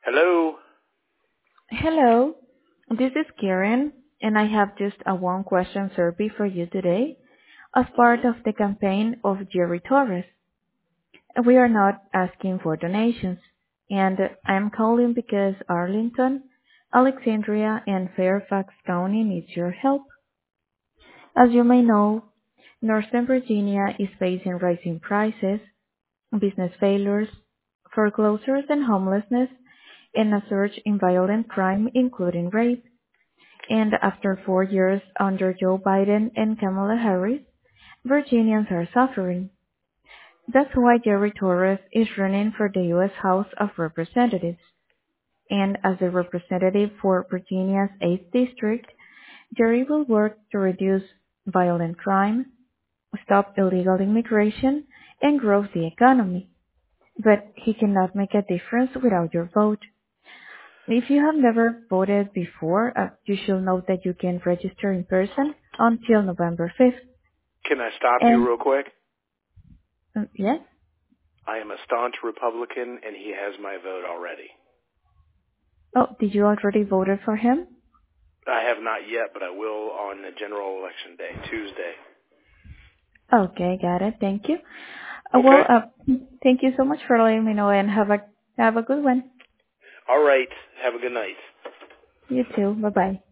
Hello? Hello, this is Karen, and I have just a one-question survey for you today as part hmm of the campaign of Jerry Torres. We are not asking for donations, and I'm calling because Arlington, Alexandria, and Fairfax County needs your help. As you may know, Northern Virginia is facing rising prices, business failures, foreclosures and homelessness, and a surge in violent crime, including rape. And after 4 years under Joe Biden and Kamala Harris, Virginians are suffering. That's why Jerry Torres is running for the U.S. House of Representatives. And as a representative for Virginia's 8th District, Jerry will work to reduce violent crime, stop illegal immigration, and grow the economy. But he cannot make a difference without your vote. If you have never voted before, you should know that you can register in person until November 5th. Can I stop you And real quick? yes? I am a staunch Republican, and he has my vote already. Oh, did you already voted for him? I have not yet, but I will on the general election day, Tuesday. Okay, got it. Thank you. Okay? Thank you so much for letting me know and have a good one. All right. Have a good night. You too. Bye bye.